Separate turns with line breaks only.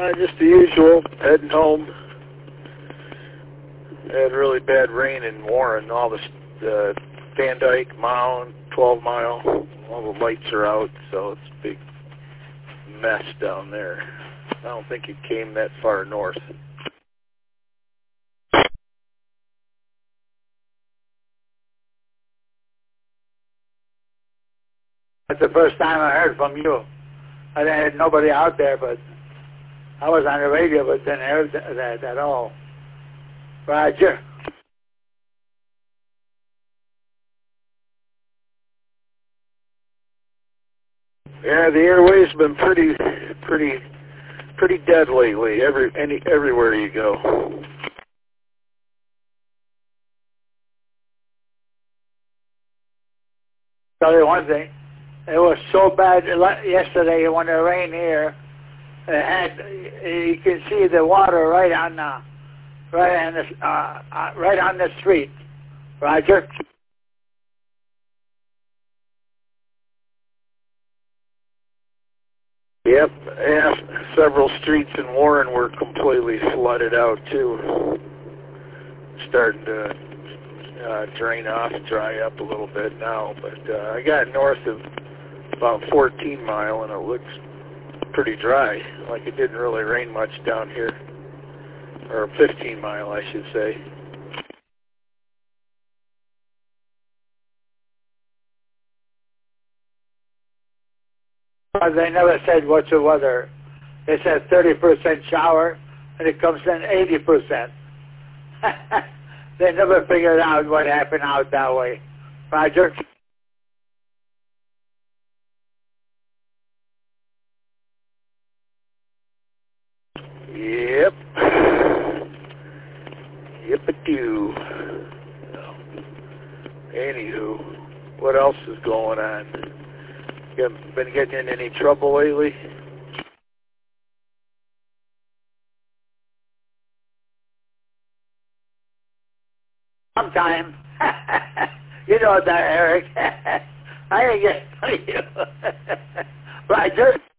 Just the usual, heading home. Had really bad rain in Warren. All the Van Dyke, Mound, 12 Mile, all the lights are out, so it's a big mess down there. I don't think it came that far north.
That's the first time I heard from you. I had nobody out there, but I was on the radio, but didn't hear that at all. Roger.
Yeah, the airways been pretty dead lately. Everywhere you go.
Tell you one thing, it was so bad yesterday when it rained here. You can see the water right on the street. Roger.
Yep, yeah, several streets in Warren were completely flooded out too. Starting to drain off, dry up a little bit now, but I got north of about 14 Mile and it looks pretty dry, like it didn't really rain much down here, or 15 Mile I should say.
They never said what's the weather. They said 30% shower, and it comes in 80%. They never figured out what happened out that way. Roger?
Yep. Yep-a-do. Anywho, what else is going on? You haven't been getting in any trouble lately?
Sometime. You know that, Eric. I ain't getting you. Roger?